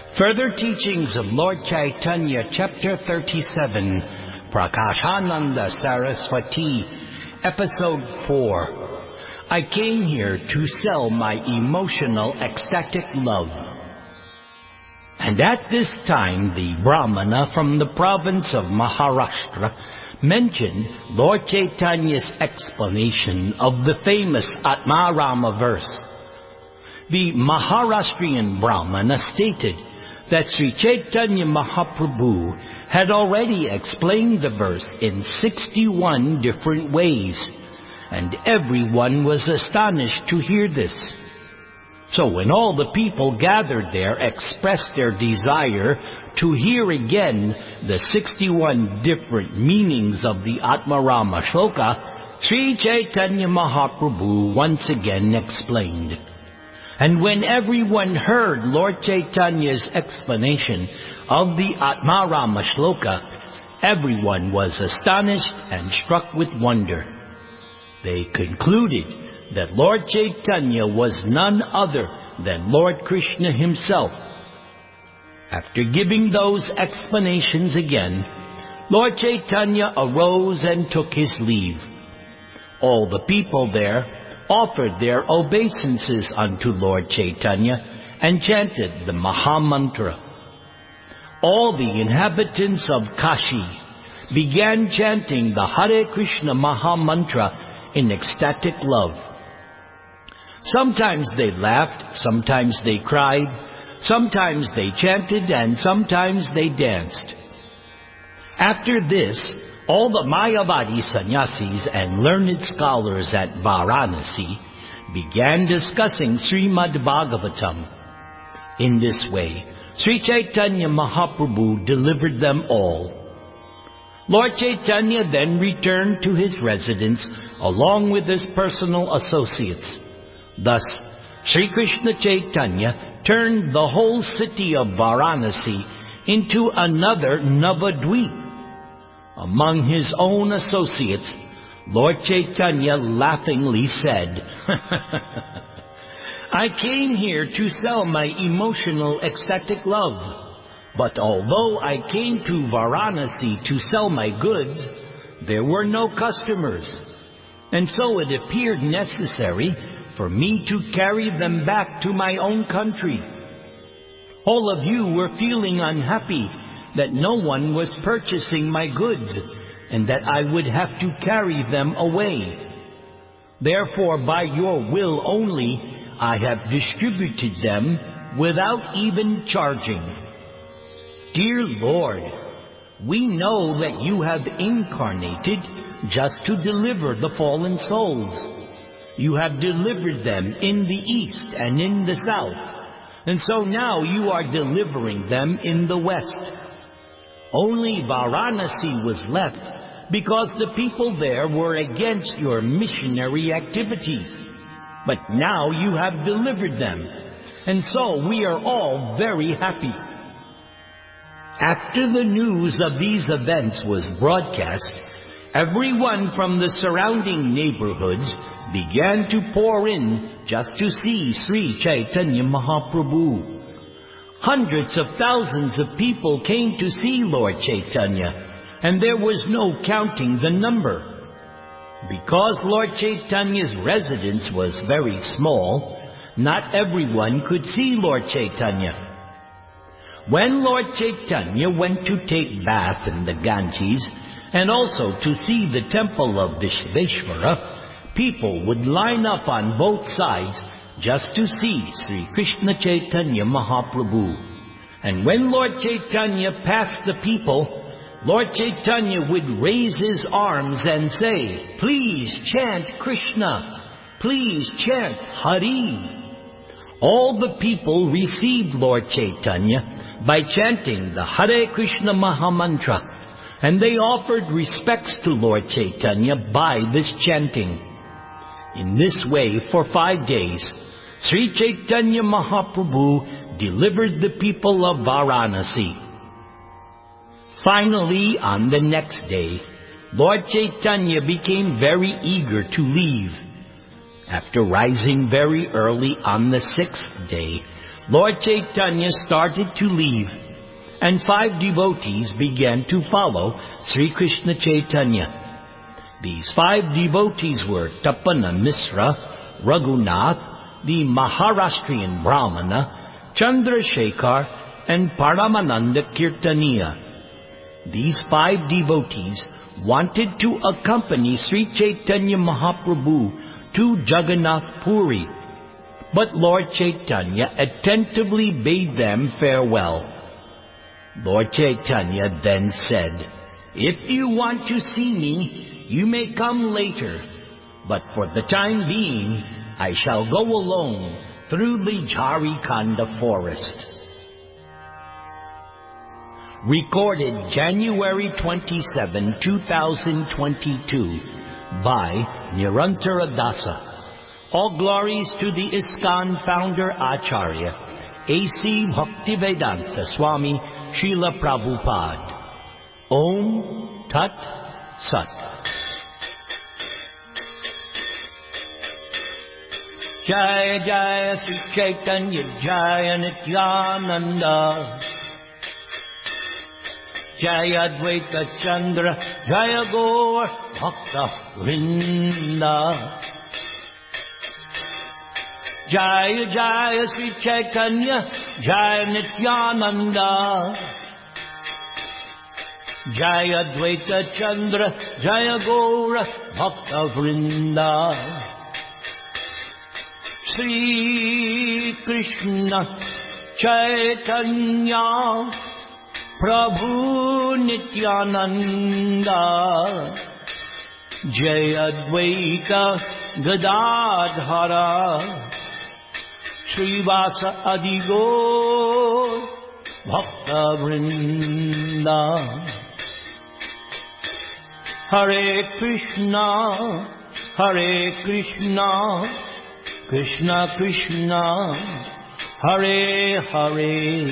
Further teachings of Lord Chaitanya, Chapter 37, Prakashananda Saraswati, Episode 4. I came here to sell my emotional ecstatic love. And at this time, the Brahmana from the province of Maharashtra mentioned Lord Chaitanya's explanation of the famous Atmarama verse. The Maharashtrian Brahmana stated that Sri Chaitanya Mahaprabhu had already explained the verse in 61 different ways, and everyone was astonished to hear this. So when all the people gathered there expressed their desire to hear again the 61 different meanings of the Atmarama Shloka, Sri Chaitanya Mahaprabhu once again explained. And when everyone heard Lord Chaitanya's explanation of the Atmarama Shloka, everyone was astonished and struck with wonder. They concluded that Lord Chaitanya was none other than Lord Krishna himself. After giving those explanations again, Lord Chaitanya arose and took his leave. All the people there offered their obeisances unto Lord Chaitanya and chanted the Maha Mantra. All the inhabitants of Kashi began chanting the Hare Krishna Maha Mantra in ecstatic love. Sometimes they laughed, sometimes they cried, sometimes they chanted, and sometimes they danced. After this, all the Mayavadi sannyasis and learned scholars at Varanasi began discussing Srimad Bhagavatam. In this way, Sri Chaitanya Mahaprabhu delivered them all. Lord Chaitanya then returned to his residence along with his personal associates. Thus, Sri Krishna Chaitanya turned the whole city of Varanasi into another Navadvip. Among his own associates, Lord Chaitanya laughingly said, I came here to sell my emotional ecstatic love, but although I came to Varanasi to sell my goods, there were no customers, and so it appeared necessary for me to carry them back to my own country. All of you were feeling unhappy that no one was purchasing my goods, and that I would have to carry them away. Therefore, by your will only, I have distributed them without even charging. Dear Lord, we know that you have incarnated just to deliver the fallen souls. You have delivered them in the east and in the south, and so now you are delivering them in the west. Only Varanasi was left because the people there were against your missionary activities. But now you have delivered them, and so we are all very happy. After the news of these events was broadcast, everyone from the surrounding neighborhoods began to pour in just to see Sri Chaitanya Mahaprabhu. Hundreds of thousands of people came to see Lord Chaitanya, and there was no counting the number. Because Lord Chaitanya's residence was very small, not everyone could see Lord Chaitanya. When Lord Chaitanya went to take bath in the Ganges, and also to see the temple of Vishveshvara, people would line up on both sides just to see Sri Krishna Chaitanya Mahaprabhu. And when Lord Chaitanya passed the people, Lord Chaitanya would raise his arms and say, please chant Krishna, please chant Hari. All the people received Lord Chaitanya by chanting the Hare Krishna Maha Mantra, and they offered respects to Lord Chaitanya by this chanting. In this way, for 5 days, Sri Chaitanya Mahaprabhu delivered the people of Varanasi. Finally, on the next day, Lord Chaitanya became very eager to leave. After rising very early on the 6th day, Lord Chaitanya started to leave, and 5 devotees began to follow Sri Krishna Chaitanya. These 5 devotees were Tapana Misra, Raghunath, the Maharashtrian Brahmana, Chandrasekhar, and Paramananda Kirtaniya. These 5 devotees wanted to accompany Sri Chaitanya Mahaprabhu to Jagannath Puri, but Lord Chaitanya attentively bade them farewell. Lord Chaitanya then said, "If you want to see me, you may come later, but for the time being, I shall go alone through the Jharikanda forest." Recorded January 27, 2022 by Nirantara Dasa. All glories to the ISKCON founder Acharya, A.C. Bhaktivedanta Swami Srila Prabhupada. Om Tat Sat. Jaya Jaya Sri Chaitanya Jaya Nityananda Jaya Advaita Chandra Jaya Gaur Bhakta Vrinda. Jaya Jaya Sri Chaitanya Jaya Nityananda Jaya Advaita Chandra Jaya Gaur Bhakta Vrinda. Sri Krishna Chaitanya Prabhu Nityananda Jaya Advaita Gadadhara Srivasa Adigo Bhakta Vrinda. Hare Krishna, Hare Krishna, Krishna Krishna, Hare Hare,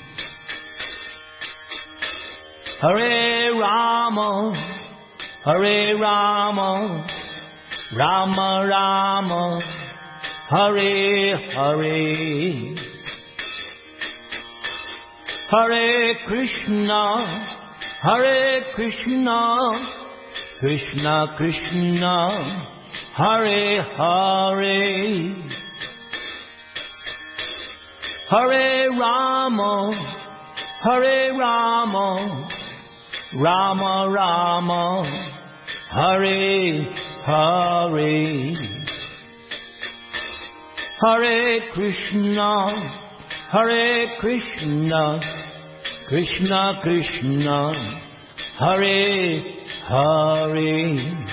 Hare Rama, Hare Rama, Rama Rama, Hare Hare, Hare Krishna, Hare Krishna, Krishna Krishna, Hare Hare, Hare Rama, Hare Rama, Rama Rama, Hare Hare, Hare Krishna, Hare Krishna, Krishna Krishna, Hare Hare,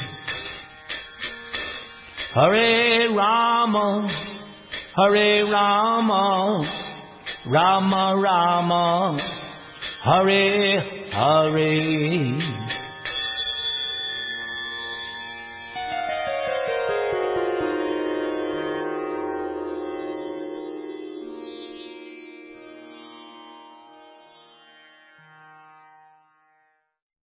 Hare Rama, Hare Rama, Rama Rama, Hare Hare.